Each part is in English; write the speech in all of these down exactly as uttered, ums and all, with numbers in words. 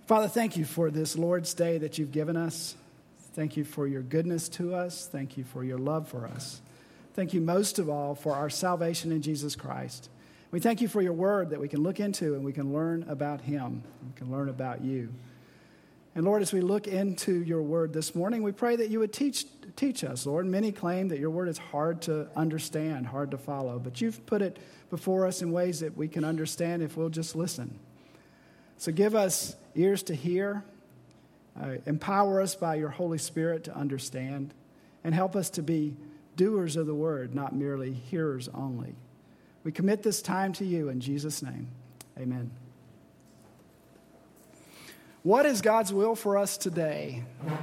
Father, thank you for this Lord's Day that you've given us. Thank you for your goodness to us. Thank you for your love for us. Thank you most of all for our salvation in Jesus Christ. We thank you for your word that we can look into and we can learn about him. We can learn about you. And Lord, as we look into your word this morning, we pray that you would teach teach us, Lord. Many claim that your word is hard to understand, hard to follow, but you've put it before us in ways that we can understand if we'll just listen. So give us ears to hear, uh, empower us by your Holy Spirit to understand, and help us to be doers of the word, not merely hearers only. We commit this time to you in Jesus' name. Amen. What is God's will for us today?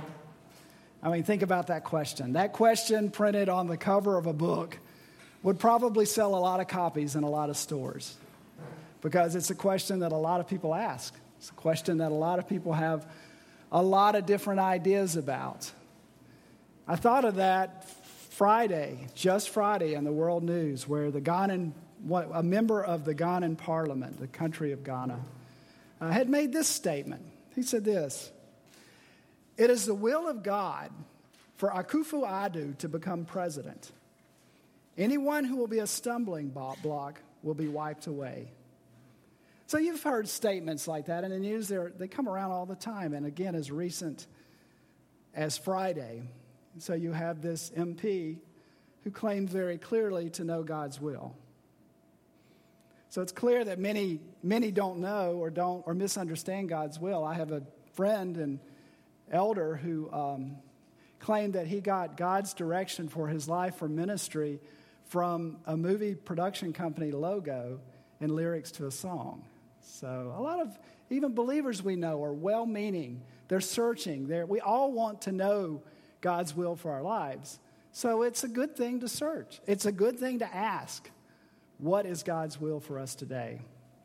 I mean, think about that question. That question printed on the cover of a book would probably sell a lot of copies in a lot of stores because it's a question that a lot of people ask. It's a question that a lot of people have a lot of different ideas about. I thought of that Friday, just Friday in the world news, where the Ghanan, a member of the Ghanan parliament, the country of Ghana, uh, had made this statement. He said this: "It is the will of God for Akufo-Addo to become president. Anyone who will be a stumbling block will be wiped away." So you've heard statements like that in the news. They're, they come around all the time, and again, as recent as Friday. So you have this M P who claims very clearly to know God's will. So it's clear that many many don't know or don't or misunderstand God's will. I have a friend and elder who um, claimed that he got God's direction for his life for ministry from a movie production company logo and lyrics to a song. So a lot of even believers we know are well-meaning. They're searching. They're, we all want to know God's will for our lives. So it's a good thing to search. It's a good thing to ask, what is God's will for us today?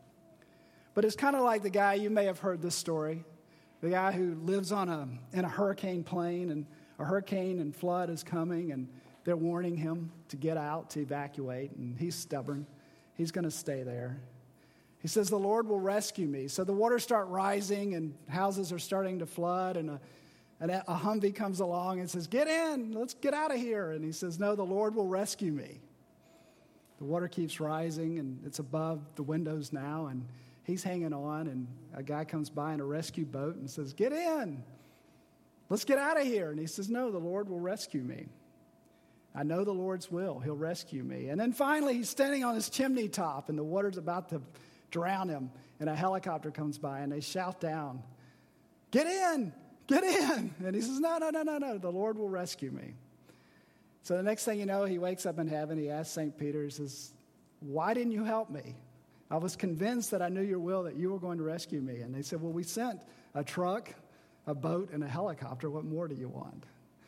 But it's kind of like the guy, you may have heard this story, the guy who lives on a in a hurricane plane, and a hurricane and flood is coming, and they're warning him to get out, to evacuate, and he's stubborn. He's going to stay there. He says, "The Lord will rescue me." So the waters start rising, and houses are starting to flood, and a, and a Humvee comes along and says, "Get in, let's get out of here." And he says, "No, the Lord will rescue me." The water keeps rising, and it's above the windows now, and he's hanging on, and a guy comes by in a rescue boat and says, "Get in. Let's get out of here." And he says, "No, the Lord will rescue me. I know the Lord's will. He'll rescue me." And then finally, he's standing on his chimney top, and the water's about to drown him, and a helicopter comes by, and they shout down, "Get in, get in." And he says, "No, no, no, no, no, the Lord will rescue me." So the next thing you know, he wakes up in heaven. He asks Saint Peter, he says, "Why didn't you help me? I was convinced that I knew your will, that you were going to rescue me." And they said, "Well, we sent a truck, a boat, and a helicopter. What more do you want?"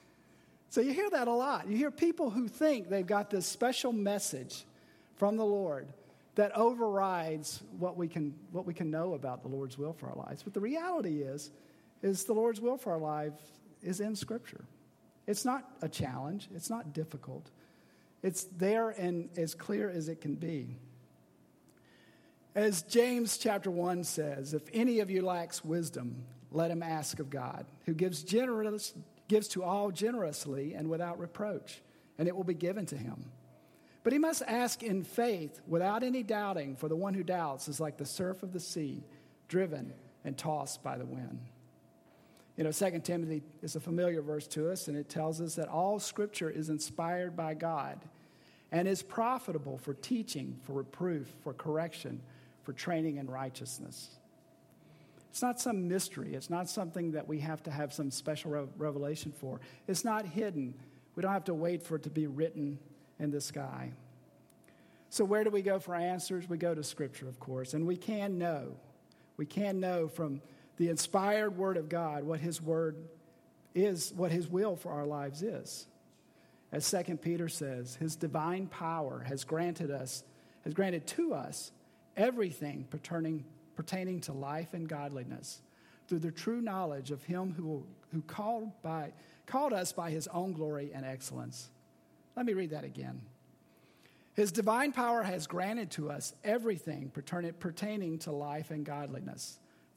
So you hear that a lot. You hear people who think they've got this special message from the Lord that overrides what we can what we can know about the Lord's will for our lives. But the reality is, is the Lord's will for our lives is in Scripture. It's not a challenge. It's not difficult. It's there and as clear as it can be. As James chapter one says, "If any of you lacks wisdom, let him ask of God, who gives generous, gives to all generously and without reproach, and it will be given to him. But he must ask in faith without any doubting, for the one who doubts is like the surf of the sea, driven and tossed by the wind." You know, Second Timothy is a familiar verse to us, and it tells us that all Scripture is inspired by God and is profitable for teaching, for reproof, for correction, for training in righteousness. It's not some mystery. It's not something that we have to have some special re- revelation for. It's not hidden. We don't have to wait for it to be written in the sky. So where do we go for answers? We go to Scripture, of course, and we can know. We can know from the inspired Word of God what His Word is, what His will for our lives is. As Second Peter says, His divine power has granted us, has granted to us everything pertaining, pertaining to life and godliness through the true knowledge of Him who, who called, by, called us by His own glory and excellence. Let me read that again. His divine power has granted to us everything pertaining to life and godliness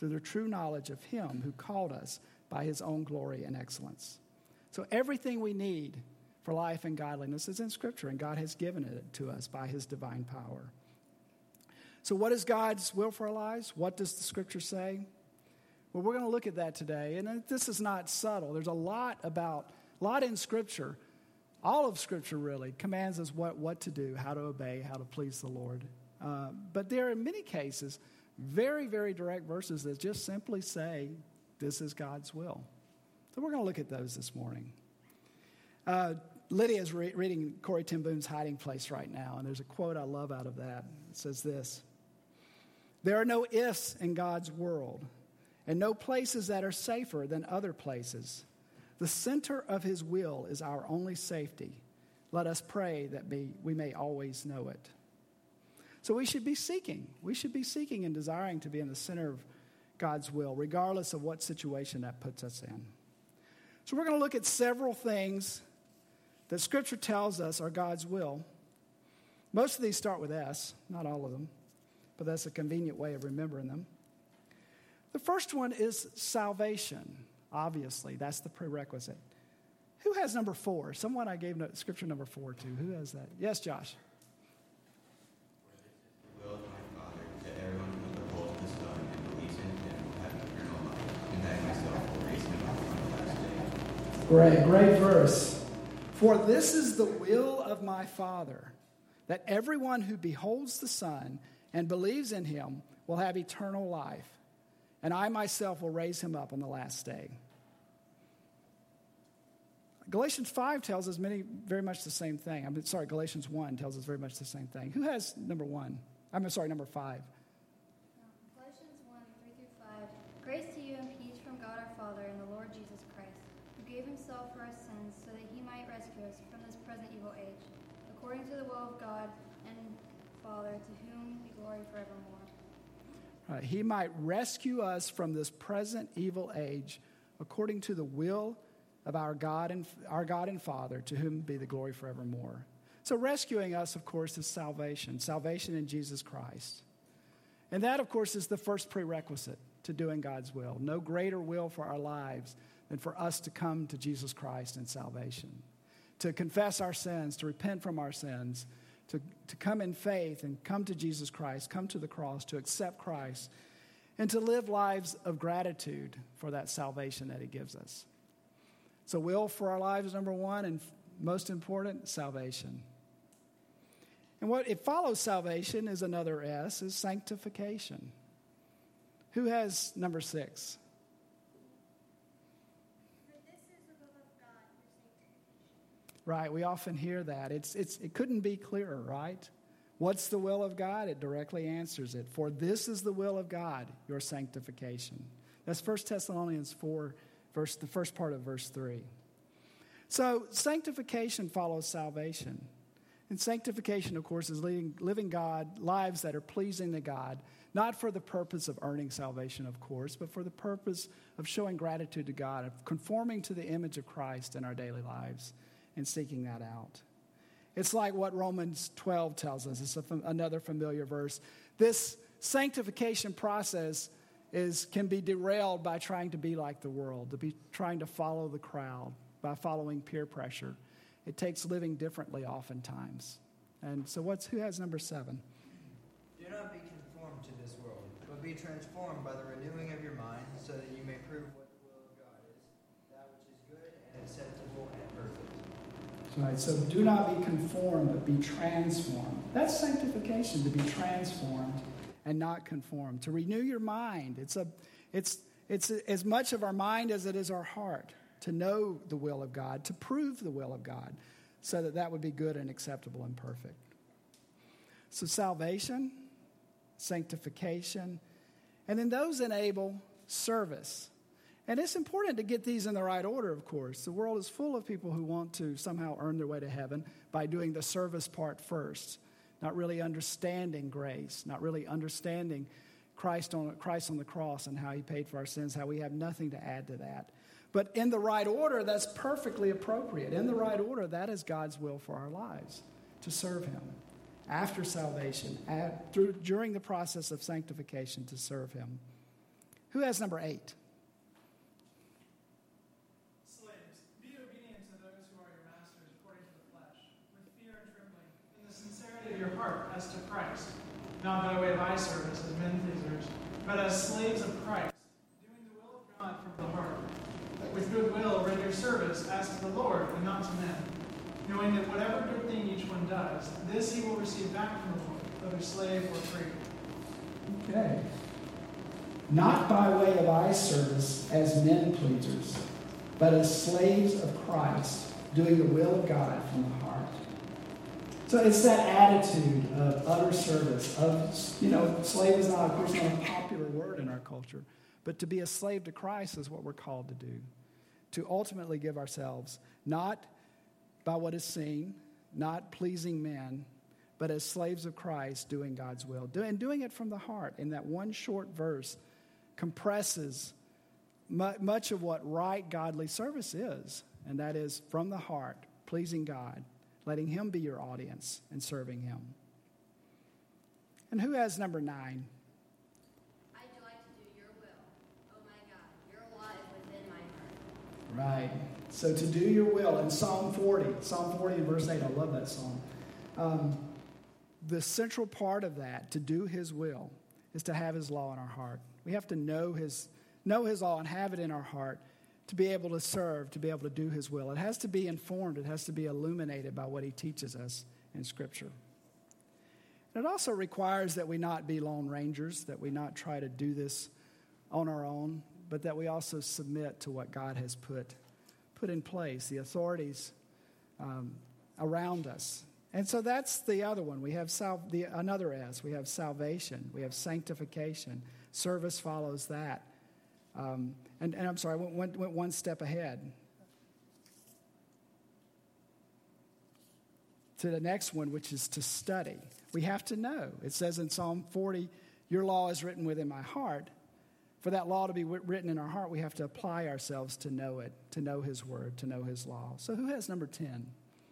through the true knowledge of him who called us by his own glory and excellence. So everything we need for life and godliness is in Scripture, and God has given it to us by his divine power. So what is God's will for our lives? What does the Scripture say? Well, we're going to look at that today, and this is not subtle. There's a lot about, a lot in Scripture. All of Scripture really commands us what, what to do, how to obey, how to please the Lord. Uh, but there are in many cases very, very direct verses that just simply say, this is God's will. So we're going to look at those this morning. Uh, Lydia is re- reading Corrie ten Boom's Hiding Place right now, and there's a quote I love out of that. It says this: "There are no ifs in God's world, and no places that are safer than other places. The center of his will is our only safety. Let us pray that be, we may always know it." So we should be seeking. We should be seeking and desiring to be in the center of God's will, regardless of what situation that puts us in. So we're going to look at several things that Scripture tells us are God's will. Most of these start with S, not all of them, but that's a convenient way of remembering them. The first one is salvation. Obviously, that's the prerequisite. Who has number four? Someone I gave Scripture number four to. Who has that? Yes, Josh. The will of my Father, that everyone who beholds the Son and believes in him will have eternal life, and that I myself will raise him up on the last day. Great, great verse. "For this is the will of my Father, that everyone who beholds the Son and believes in him will have eternal life, and I myself will raise him up on the last day." Galatians five tells us many, very much the same thing. I'm sorry, Galatians one tells us very much the same thing. Who has number one? I'm sorry, number five. Um, Galatians one, three through five. "Grace to you and peace from God our Father and the Lord Jesus Christ, who gave himself for our sins so that he might rescue us from this present evil age, according to the will of God and Father, to whom be glory forevermore." Right, he might rescue us from this present evil age, according to the will of our God and our God and Father, to whom be the glory forevermore. So rescuing us, of course, is salvation, salvation in Jesus Christ. And that, of course, is the first prerequisite to doing God's will. No greater will for our lives than for us to come to Jesus Christ in salvation, to confess our sins, to repent from our sins, to, to come in faith and come to Jesus Christ, come to the cross, to accept Christ, and to live lives of gratitude for that salvation that he gives us. So will for our lives, number one, and most important, salvation. And what it follows salvation is another S, is sanctification. Who has number six? For this is the will of God, your sanctification. Right, we often hear that. It's, it's, it couldn't be clearer, right? What's the will of God? It directly answers it. For this is the will of God, your sanctification. That's First Thessalonians four, verse, the first part of verse three. So sanctification follows salvation. And sanctification, of course, is living, living God, lives that are pleasing to God, not for the purpose of earning salvation, of course, but for the purpose of showing gratitude to God, of conforming to the image of Christ in our daily lives and seeking that out. It's like what Romans twelve tells us. It's a, another familiar verse. This sanctification process is can be derailed by trying to be like the world, to be trying to follow the crowd, by following peer pressure. It takes living differently oftentimes. And so what's who has number seven? "Do not be conformed to this world, but be transformed by the renewing of your mind, so that you may prove what the will of God is, that which is good and acceptable and perfect." Right, so do not be conformed, but be transformed. That's sanctification, to be transformed and not conformed. To renew your mind. It's a, it's, it's as much of our mind as it is our heart. To know the will of God, to prove the will of God, so that that would be good and acceptable and perfect. So salvation, sanctification, and then those enable service. And it's important to get these in the right order, of course. The world is full of people who want to somehow earn their way to heaven by doing the service part first, not really understanding grace, not really understanding Christ on, Christ on the cross and how he paid for our sins, how we have nothing to add to that. But in the right order, that's perfectly appropriate. In the right order, that is God's will for our lives, to serve him. After salvation, at, through, during the process of sanctification, to serve him. Who has number eight? Slaves, be obedient to those who are your masters according to the flesh, with fear and trembling, in the sincerity of your heart as to Christ, not by way of eye service as men pleasers, but as slaves of Christ, doing the will of God from the heart. With good will render service as to the Lord and not to men, knowing that whatever good thing each one does, this he will receive back from the Lord, whether slave or free. Okay. Not by way of eye service as men pleasers, but as slaves of Christ, doing the will of God from the heart. So it's that attitude of utter service, of, you know, slave is not, of course, not a popular word in our culture, but to be a slave to Christ is what we're called to do. To ultimately give ourselves, not by what is seen, not pleasing men, but as slaves of Christ doing God's will. And doing it from the heart. In that one short verse compresses much of what right godly service is. And that is from the heart, pleasing God, letting Him be your audience and serving Him. And who has number nine? I delight to do your will. Oh my God, your law is within my heart. Right. So to do your will in Psalm forty, Psalm forty and verse eight, I love that psalm. Um, the central part of that, to do His will, is to have His law in our heart. We have to know His, know His law and have it in our heart to be able to serve, to be able to do His will. It has to be informed. It has to be illuminated by what He teaches us in Scripture. And it also requires that we not be lone rangers, that we not try to do this on our own, but that we also submit to what God has put, put in place, the authorities um, around us. And so that's the other one. We have sal- the, another S. We have salvation. We have sanctification. Service follows that. Um, and, and I'm sorry, I went, went, went one step ahead. To the next one, which is to study. We have to know. It says in Psalm forty, your law is written within my heart. For that law to be written in our heart, we have to apply ourselves to know it, to know His word, to know His law. So who has number ten?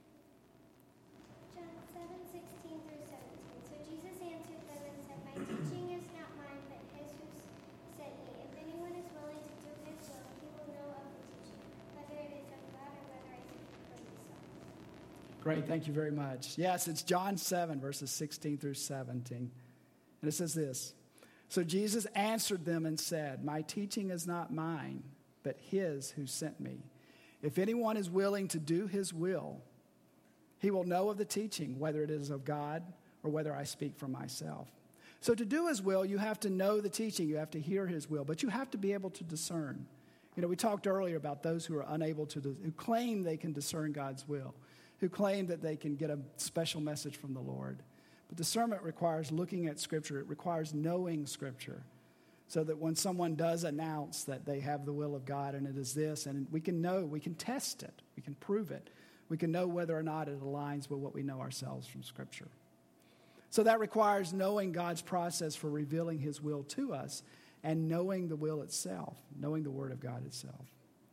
John seven, sixteen through seventeen. So Jesus answered them and said, my teaching is not mine, but His who sent me. If anyone is willing to do His will, he will know of the teaching, whether it is of God or whether I speak for myself. Great, thank you very much. Yes, it's John seven, verses sixteen through seventeen. And it says this. So Jesus answered them and said, my teaching is not mine, but His who sent me. If anyone is willing to do His will, he will know of the teaching, whether it is of God or whether I speak for myself. So to do His will, you have to know the teaching. You have to hear His will, but you have to be able to discern. You know, we talked earlier about those who are unable to, who claim they can discern God's will, who claim that they can get a special message from the Lord. But discernment requires looking at Scripture. It requires knowing Scripture so that when someone does announce that they have the will of God and it is this, and we can know, we can test it, we can prove it. We can know whether or not it aligns with what we know ourselves from Scripture. So that requires knowing God's process for revealing His will to us and knowing the will itself, knowing the Word of God itself.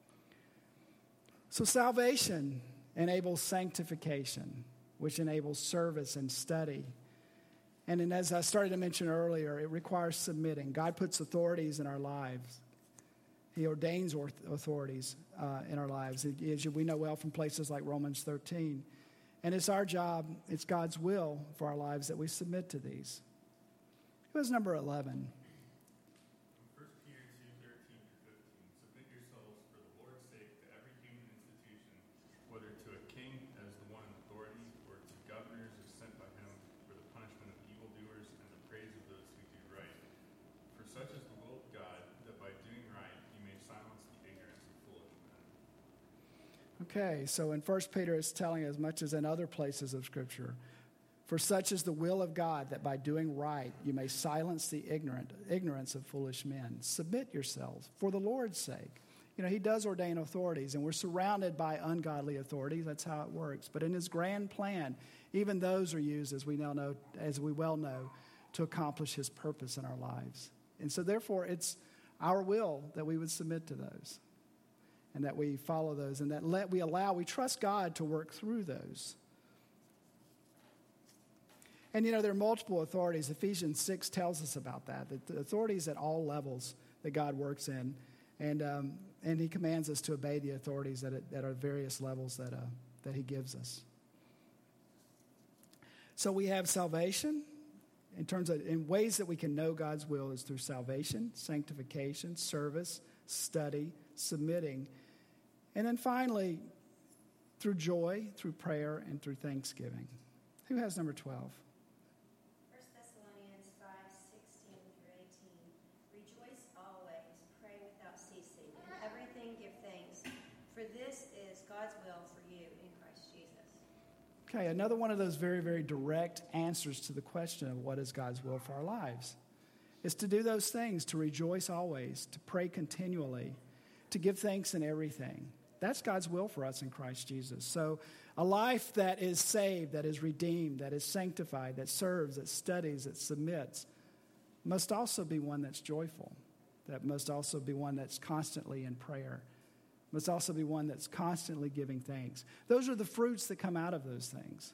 So salvation enables sanctification, which enables service and study. And then, as I started to mention earlier, it requires submitting. God puts authorities in our lives. He ordains authorities uh, in our lives, as we know well from places like Romans thirteen. And it's our job, it's God's will for our lives that we submit to these. Who has number eleven? First Peter two, thirteen through fifteen. Submit yourselves for the Lord's sake to every human institution, whether to a king as the one in authority, or to governors as sent by him for the punishment of evildoers and the praise of those who do right. For such is the will of God, that by doing right you may silence the ignorance of foolish men. Okay, so in First Peter it's telling as much as in other places of Scripture. For such is the will of God, that by doing right you may silence the ignorant, ignorance of foolish men. Submit yourselves for the Lord's sake. You know, He does ordain authorities, and we're surrounded by ungodly authorities. That's how it works. But in His grand plan, even those are used, as we now know, as we well know, to accomplish His purpose in our lives. And so therefore, it's our will that we would submit to those, and that we follow those, and that let we allow, we trust God to work through those. And, you know, there are multiple authorities. Ephesians six tells us about that, that the authorities at all levels, that God works in. And um, and he commands us to obey the authorities at, at our various levels that, uh, that he gives us. So we have salvation. In terms of, in ways that we can know God's will is through salvation, sanctification, service, study, submitting. And then finally, through joy, through prayer, and through thanksgiving. Who has number twelve? First Thessalonians five, sixteen through eighteen. Rejoice always, pray without ceasing, in everything give thanks, for this is God's will for you in Christ Jesus. Okay, another one of those very, very direct answers to the question of what is God's will for our lives. Is to do those things, to rejoice always, to pray continually, to give thanks in everything. That's God's will for us in Christ Jesus. So a life that is saved, that is redeemed, that is sanctified, that serves, that studies, that submits, must also be one that's joyful. That must also be one that's constantly in prayer. Must also be one that's constantly giving thanks. Those are the fruits that come out of those things.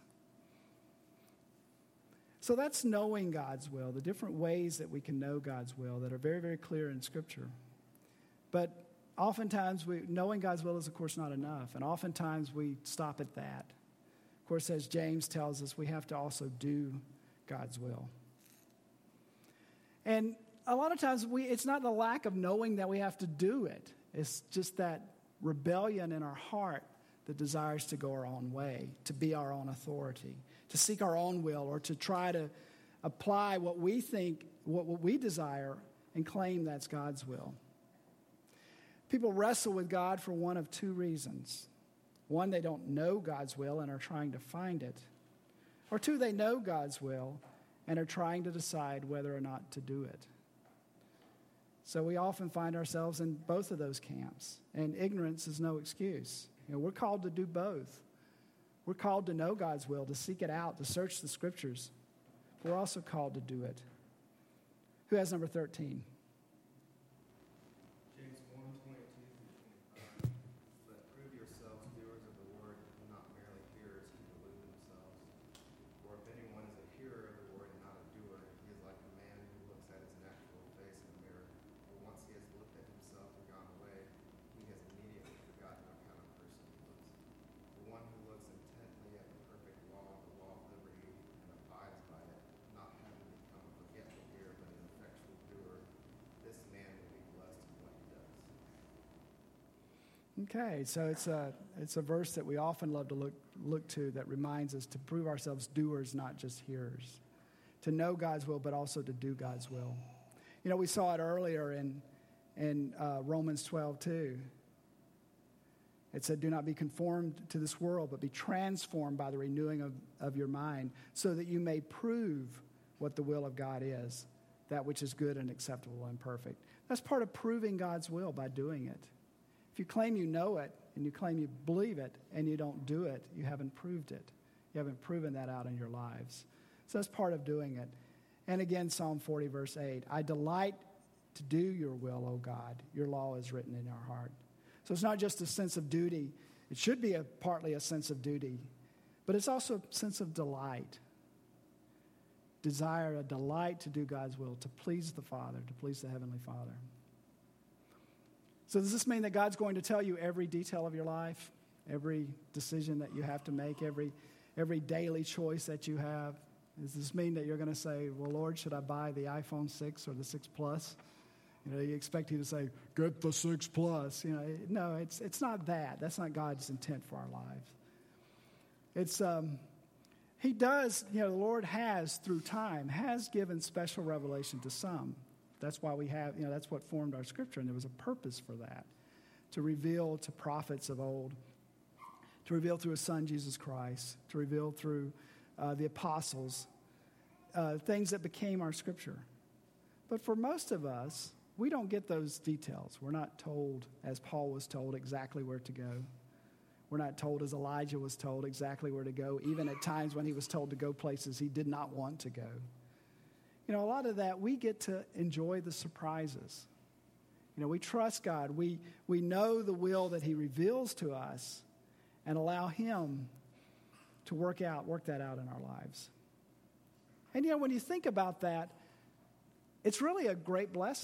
So that's knowing God's will, the different ways that we can know God's will that are very, very clear in Scripture. But oftentimes, we, knowing God's will is, of course, not enough. And oftentimes, we stop at that. Of course, as James tells us, we have to also do God's will. And a lot of times, we it's not the lack of knowing that we have to do it. It's just that rebellion in our heart that desires to go our own way, to be our own authority, to seek our own will, or to try to apply what we think, what, what we desire, and claim that's God's will. People wrestle with God for one of two reasons. One, they don't know God's will and are trying to find it. Or two, they know God's will and are trying to decide whether or not to do it. So we often find ourselves in both of those camps, and ignorance is no excuse. You know, we're called to do both. We're called to know God's will, to seek it out, to search the Scriptures. We're also called to do it. Who has number thirteen? James one, twenty-two through twenty-five. But prove yourselves doers of the word, and not merely hearers who delude themselves. For if anyone is a hearer of the word and not a doer, he is like a man who looks at his natural face in a mirror. But once he has looked at himself and gone away, he has immediately forgotten what kind of person he was. The one who looks intently at the perfect law, the law of liberty, and abides by it, not having become a forgetful hearer, but an effectual doer, this man will be blessed in what he does. Okay, so it's a it's a verse that we often love to look look to that reminds us to prove ourselves doers, not just hearers. To know God's will, but also to do God's will. You know, we saw it earlier in in uh, Romans twelve two. It said, do not be conformed to this world, but be transformed by the renewing of, of your mind, so that you may prove what the will of God is, that which is good and acceptable and perfect. That's part of proving God's will, by doing it. If you claim you know it, and you claim you believe it, and you don't do it, you haven't proved it. You haven't proven that out in your lives. So that's part of doing it. And again, Psalm forty, verse eight, I delight to do your will, O God. Your law is written in our heart. So it's not just a sense of duty. It should be a, partly a sense of duty, but it's also a sense of delight. Desire, a delight to do God's will, to please the Father, to please the Heavenly Father. So does this mean that God's going to tell you every detail of your life, every decision that you have to make, every every daily choice that you have? Does this mean that you're going to say, well, Lord, should I buy the iPhone six or the six Plus? You know, you expect him to say, get the six Plus. You know, no, it's it's not that. That's not God's intent for our lives. It's, um, he does, you know, the Lord has, through time, has given special revelation to some. That's why we have, you know, that's what formed our Scripture, and there was a purpose for that, to reveal to prophets of old, to reveal through His Son, Jesus Christ, to reveal through uh, the apostles, uh, things that became our Scripture. But for most of us, we don't get those details. We're not told, as Paul was told, exactly where to go. We're not told, as Elijah was told, exactly where to go, even at times when he was told to go places he did not want to go. You know, a lot of that, we get to enjoy the surprises. You know, we trust God. We, we know the will that He reveals to us and allow Him to work out, work that out in our lives. And, you know, when you think about that, it's really a great blessing.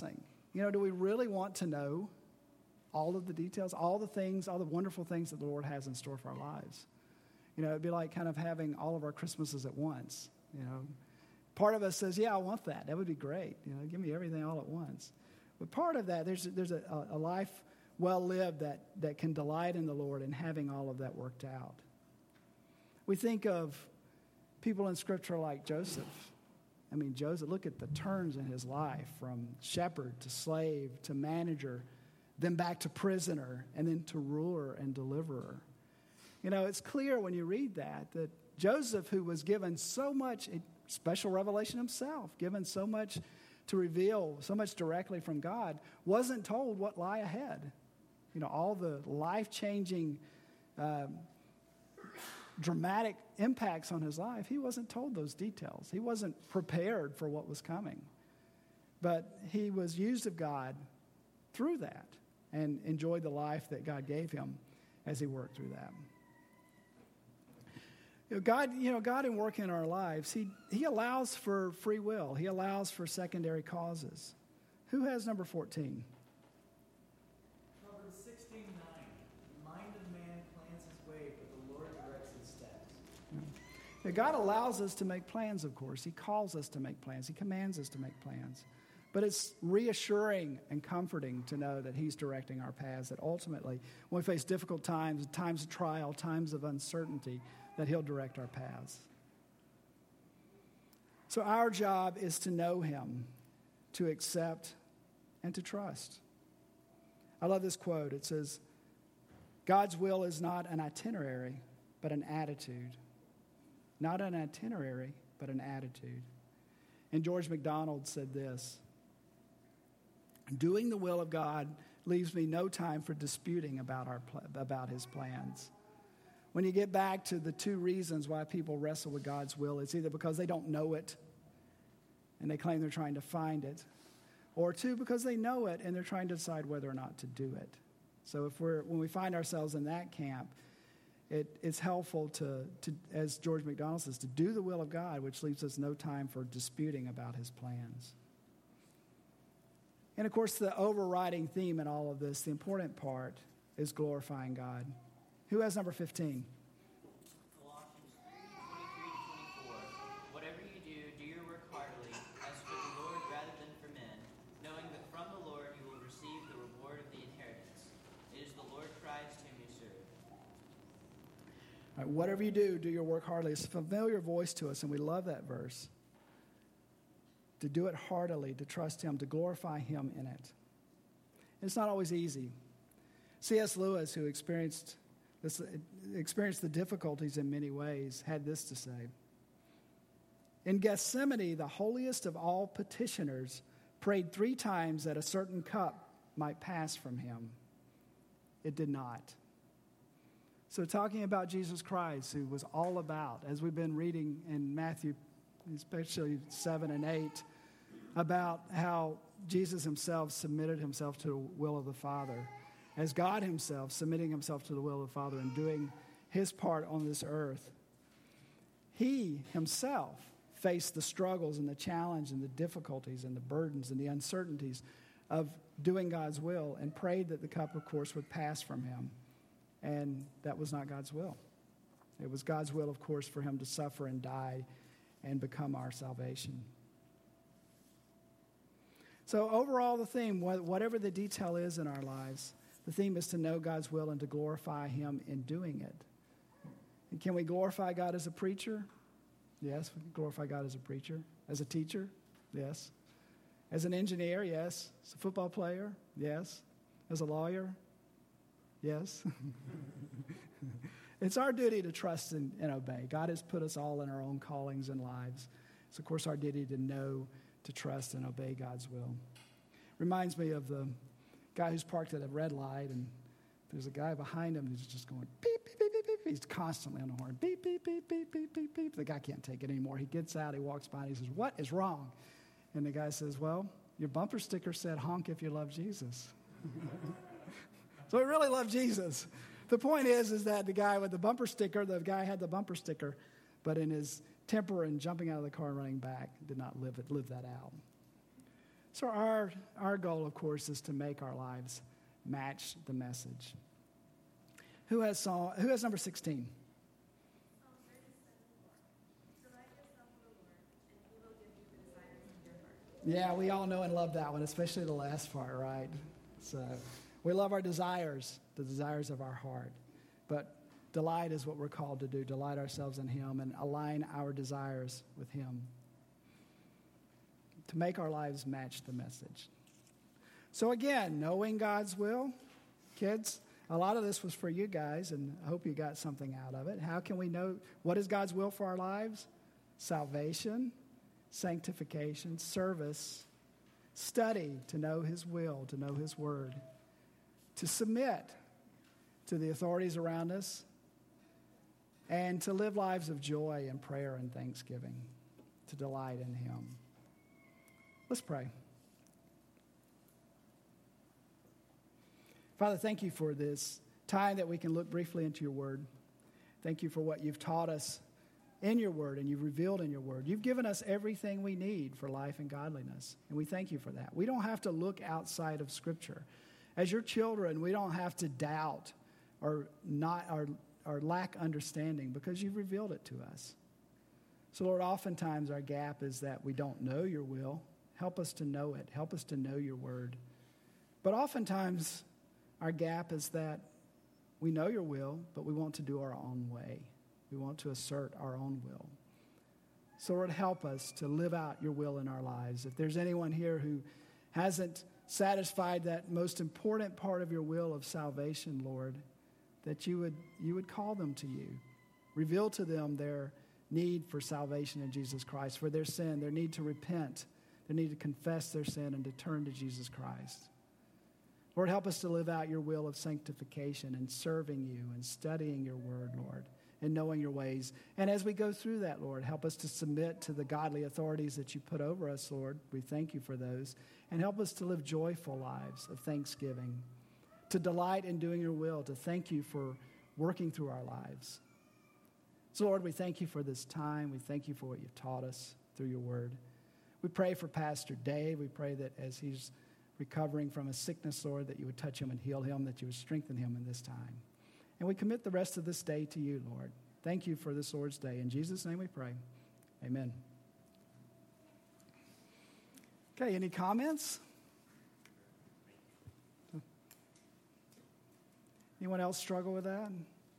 You know, do we really want to know all of the details, all the things, all the wonderful things that the Lord has in store for our lives? You know, it'd be like kind of having all of our Christmases at once. You know, part of us says, yeah, I want that. That would be great. You know, give me everything all at once. But part of that, there's there's a, a life well lived that, that can delight in the Lord and having all of that worked out. We think of people in Scripture like Joseph. I mean, Joseph, look at the turns in his life, from shepherd to slave to manager, then back to prisoner, and then to ruler and deliverer. You know, it's clear when you read that, that Joseph, who was given so much special revelation himself, given so much to reveal, so much directly from God, wasn't told what lie ahead. You know, all the life-changing, um, dramatic impacts on his life, he wasn't told those details. He wasn't prepared for what was coming. But he was used of God through that and enjoyed the life that God gave him as he worked through that. You know, God, you know, God in working in our lives, he, he allows for free will. He allows for secondary causes. Who has number fourteen? Proverbs sixteen nine. The mind of man plans his way, but the Lord directs his steps. Yeah, God allows us to make plans, of course. He calls us to make plans. He commands us to make plans. But it's reassuring and comforting to know that he's directing our paths, that ultimately, when we face difficult times, times of trial, times of uncertainty, that he'll direct our paths. So our job is to know him, to accept, and to trust. I love this quote. It says, God's will is not an itinerary, but an attitude. Not an itinerary, but an attitude. And George MacDonald said this, doing the will of God leaves me no time for disputing about our about his plans. When you get back to the two reasons why people wrestle with God's will, it's either because they don't know it and they claim they're trying to find it, or two, because they know it and they're trying to decide whether or not to do it. So if we're when we find ourselves in that camp, it, it's helpful to, to, as George MacDonald says, to do the will of God, which leaves us no time for disputing about his plans. And of course, the overriding theme in all of this, the important part, is glorifying God. Who has number fifteen? Colossians three, twenty-three to twenty-four. Whatever you do, do your work heartily, as for the Lord rather than for men, knowing that from the Lord you will receive the reward of the inheritance. It is the Lord Christ whom you serve. All right, whatever you do, do your work heartily. It's a familiar voice to us, and we love that verse. To do it heartily, to trust him, to glorify him in it. It's not always easy. C S Lewis, who experienced this, experienced the difficulties in many ways, had this to say. In Gethsemane, the holiest of all petitioners prayed three times that a certain cup might pass from him. It did not. So talking about Jesus Christ, who was all about, as we've been reading in Matthew, especially seven and eight, about how Jesus himself submitted himself to the will of the Father, as God himself submitting himself to the will of the Father and doing his part on this earth. He himself faced the struggles and the challenge and the difficulties and the burdens and the uncertainties of doing God's will, and prayed that the cup, of course, would pass from him. And that was not God's will. It was God's will, of course, for him to suffer and die and become our salvation. So overall, the theme, whatever the detail is in our lives, the theme is to know God's will and to glorify him in doing it. And can we glorify God as a preacher? Yes, we can glorify God as a preacher. As a teacher? Yes. As an engineer? Yes. As a football player? Yes. As a lawyer? Yes. It's our duty to trust and, and obey. God has put us all in our own callings and lives. It's, of course, our duty to know, to trust, and obey God's will. Reminds me of the guy who's parked at a red light, and there's a guy behind him who's just going beep, beep, beep, beep, beep. He's constantly on the horn. Beep, beep, beep, beep, beep, beep, beep. The guy can't take it anymore. He gets out, he walks by, and he says, "What is wrong?" And the guy says, "Well, your bumper sticker said honk if you love Jesus." So we really love Jesus. The point is, is that the guy with the bumper sticker, the guy had the bumper sticker, but in his temper and jumping out of the car and running back, did not live it, live that out. So our, our goal, of course, is to make our lives match the message. Who has, song, who has number sixteen? Yeah, we all know and love that one, especially the last part, right? So we love our desires, the desires of our heart. But delight is what we're called to do, delight ourselves in Him and align our desires with Him to make our lives match the message. So again, knowing God's will, kids, a lot of this was for you guys, and I hope you got something out of it. How can we know what is God's will for our lives? Salvation, sanctification, service, study to know His will, to know His word, to submit to the authorities around us, and to live lives of joy and prayer and thanksgiving, to delight in Him. Let's pray. Father, thank you for this time that we can look briefly into your word. Thank you for what you've taught us in your word and you've revealed in your word. You've given us everything we need for life and godliness, and we thank you for that. We don't have to look outside of Scripture. As your children, we don't have to doubt or not or, or lack understanding because you've revealed it to us. So, Lord, oftentimes our gap is that we don't know your will. Help us to know it. Help us to know your word. But oftentimes our gap is that we know your will, but we want to do our own way. We want to assert our own will. So, Lord, help us to live out your will in our lives. If there's anyone here who hasn't satisfied that most important part of your will of salvation, Lord, that you would you would call them to you. Reveal to them their need for salvation in Jesus Christ, for their sin, their need to repent, their need to confess their sin and to turn to Jesus Christ. Lord, help us to live out your will of sanctification and serving you and studying your word, Lord, and knowing your ways. And as we go through that, Lord, help us to submit to the godly authorities that you put over us, Lord. We thank you for those. And help us to live joyful lives of thanksgiving, to delight in doing your will, to thank you for working through our lives. So, Lord, we thank you for this time. We thank you for what you've taught us through your word. We pray for Pastor Dave. We pray that as he's recovering from a sickness, Lord, that you would touch him and heal him, that you would strengthen him in this time. And we commit the rest of this day to you, Lord. Thank you for this Lord's Day. In Jesus' name we pray. Amen. Okay, any comments? Anyone else struggle with that?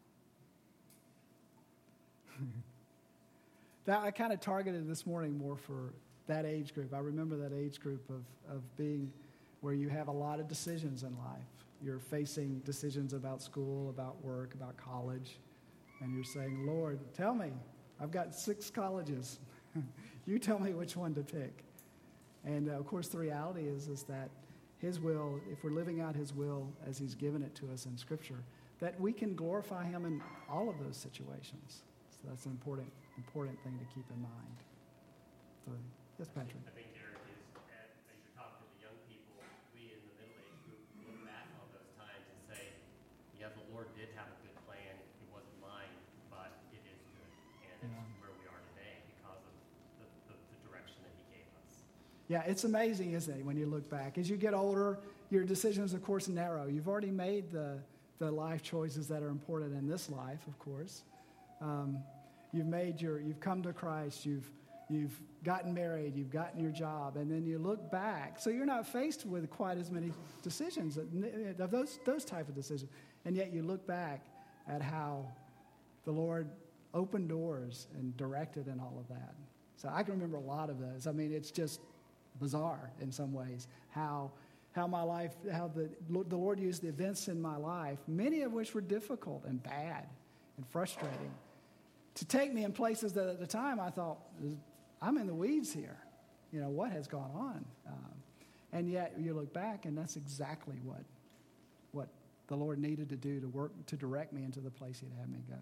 that I kind of targeted this morning more for that age group. I remember that age group of, of being where you have a lot of decisions in life. You're facing decisions about school, about work, about college, and you're saying, Lord, tell me. I've got six colleges. You tell me which one to pick. And, uh, of course, the reality is, is that his will, if we're living out his will as he's given it to us in Scripture, that we can glorify him in all of those situations. So that's an important, important thing to keep in mind. So, yes, Patrick. I think, Derek, is as you're talking to the young people, we in the middle-age group look back on those times and say, yeah, the Lord did have a good plan. It wasn't mine, but it is good. And it's Yeah. where we are today because of the, the, the direction that he gave us. Yeah, it's amazing, isn't it, when you look back. As you get older, your decisions, of course, narrow. You've already made the, the life choices that are important in this life, of course. Um, you've made your, you've come to Christ, you've You've gotten married, you've gotten your job, and then you look back. So you're not faced with quite as many decisions, of those, those type of decisions. And yet you look back at how the Lord opened doors and directed and all of that. So I can remember a lot of those. I mean, it's just bizarre in some ways how how my life, how the, the Lord used the events in my life, many of which were difficult and bad and frustrating, to take me in places that at the time I thought, I'm in the weeds here. You know, what has gone on? Um, and yet you look back, and that's exactly what what the Lord needed to do to work, to direct me into the place he'd have me go.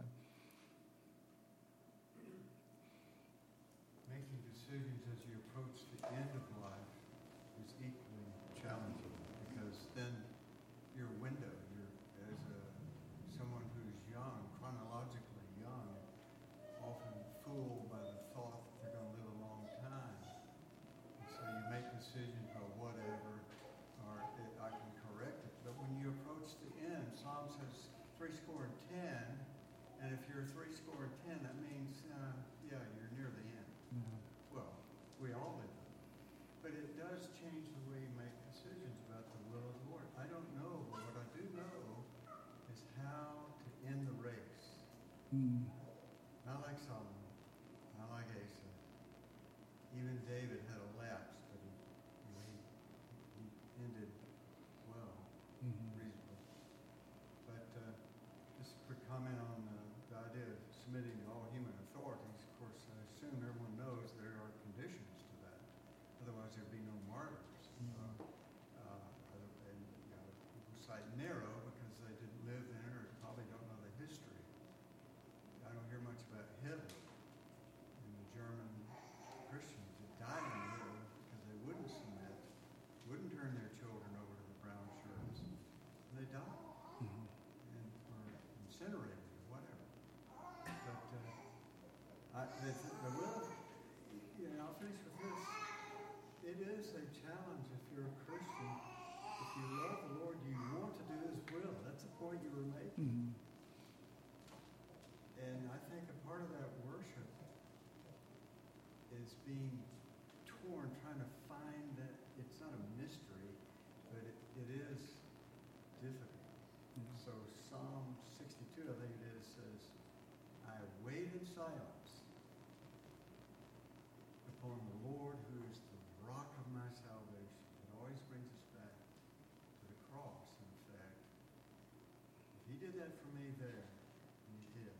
Making decisions as you approach the end of life is equally challenging, because then your window, you're, as a, someone who's young, chronologically young, often fooled by the thought that they're going to live a long time. And so you make decisions about what Psalm says three score and ten, and if you're three score and ten, that means, uh, yeah, you're near the end. Mm-hmm. Well, we all live it. But it does change the way you make decisions about the will of the Lord. I don't know, but what I do know is how to end the race. Mm. Not like Solomon, not like Asa. Even David had a lapse, but he, you know, he, he ended well, Mm-hmm. reasonably. But uh, just a quick comment on uh, the idea of submitting to all human authorities. Of course, I assume everyone knows there are conditions to that. Otherwise, there'd be no martyrs. Mm-hmm. Uh, uh, and you know, people cite Nero because they didn't live then or probably don't know the history. I don't hear much about Hitler and the German Christians that died in Hitler because they wouldn't submit, wouldn't turn their children over to the brown shirts. And they died. Mm-hmm. And were incinerated or whatever. But uh, I, the, the will, you know, I'll finish with this. It is a challenge if you're a Christian. If you love the Lord, you want to do His will. That's the point you were making. Mm-hmm. And I think a part of that worship is being torn, trying to find that it's not a mystery, but it, it is difficult. Mm-hmm. So Psalm sixty-two, I think it is, says, I wait in silence upon the Lord who is the rock of my salvation. It always brings us back to the cross, in fact. If He did that for me there, and He did,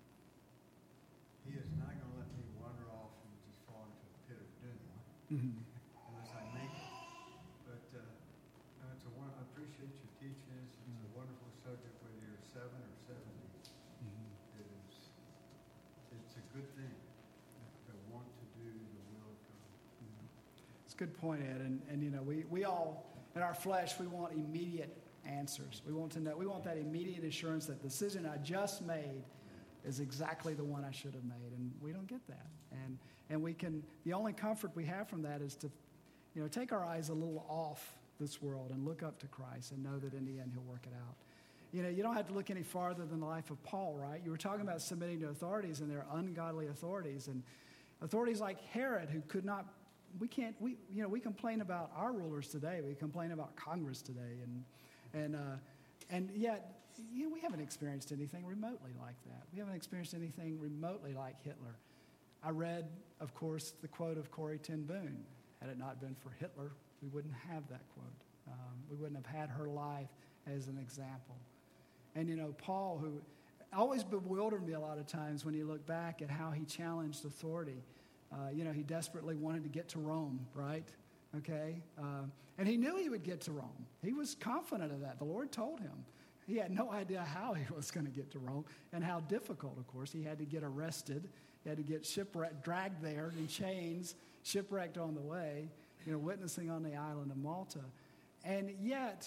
He is not going to let me wander off and just fall into a pit of doom Mm-hmm. unless I make it. But uh, no, it's a one, I appreciate your teachings. It's a wonderful subject, whether you're seven or seventy. Mm-hmm. It is. It's a good thing to want to do the will of God. It's a good point, Ed. And, and you know, we, we all, in our flesh, we want immediate answers. We want to know, we want that immediate assurance that the decision I just made is exactly the one I should have made. And we don't get that. And and we can, the only comfort we have from that is to, you know, take our eyes a little off this world and look up to Christ and know that in the end He'll work it out. You know, you don't have to look any farther than the life of Paul, right? You were talking about submitting to authorities, and they're ungodly authorities. And authorities like Herod, who could not, we can't, we, you know, we complain about our rulers today. We complain about Congress today. And, and, uh, and yet, you know, we haven't experienced anything remotely like that. We haven't experienced anything remotely like Hitler. I read, of course, the quote of Corrie ten Boom. Had it not been for Hitler, we wouldn't have that quote. Um, we wouldn't have had her life as an example. And, you know, Paul, who always bewildered me a lot of times when you look back at how he challenged authority. Uh, you know, he desperately wanted to get to Rome, right? Okay? Uh, and he knew he would get to Rome. He was confident of that. The Lord told him. He had no idea how he was going to get to Rome and how difficult, of course. He had to get arrested. He had to get shipwrecked, dragged there in chains, shipwrecked on the way, you know, witnessing on the island of Malta. And yet,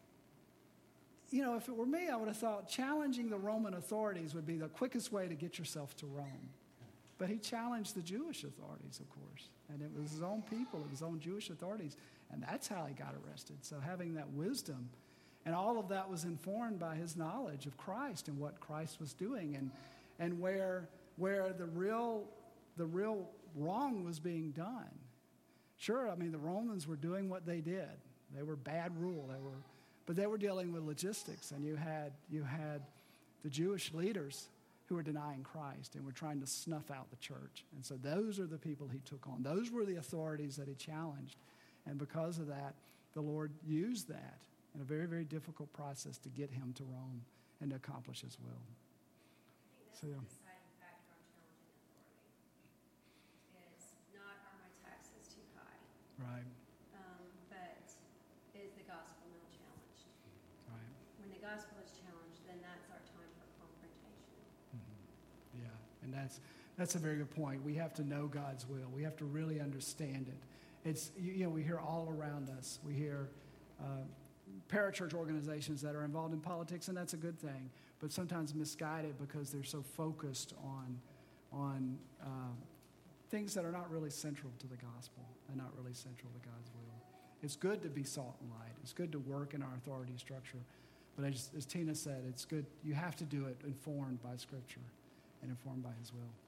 you know, if it were me, I would have thought challenging the Roman authorities would be the quickest way to get yourself to Rome. But he challenged the Jewish authorities, of course. And it was his own people, it was his own Jewish authorities. And that's how he got arrested. So having that wisdom, and all of that was informed by his knowledge of Christ and what Christ was doing, and and where where the real the real wrong was being done. Sure, I mean, the Romans were doing what they did. They were bad rule. They were, but they were dealing with logistics, and you had you had the Jewish leaders who were denying Christ and were trying to snuff out the church. And so those are the people he took on. Those were the authorities that he challenged. And because of that, the Lord used that in a very, very difficult process to get him to Rome and to accomplish his will. I think that's So, yeah. the deciding factor on challenging authority. Is not, are my taxes too high? Right, Um, but is the gospel not challenged? right. When the gospel is challenged, then that's our time for confrontation. Mm-hmm. Yeah, and that's that's a very good point. We have to know God's will. We have to really understand it. It's, you, you know, we hear all around us. We hear uh, parachurch organizations that are involved in politics, and that's a good thing, but sometimes misguided because they're so focused on on uh, things that are not really central to the gospel and not really central to God's will. It's good to be salt and light. It's good to work in our authority structure, But as, as Tina said, it's good. You have to do it informed by Scripture and informed by His will.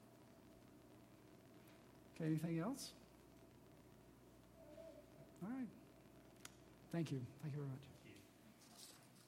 Okay, anything else? All right. Thank you. Thank you very much.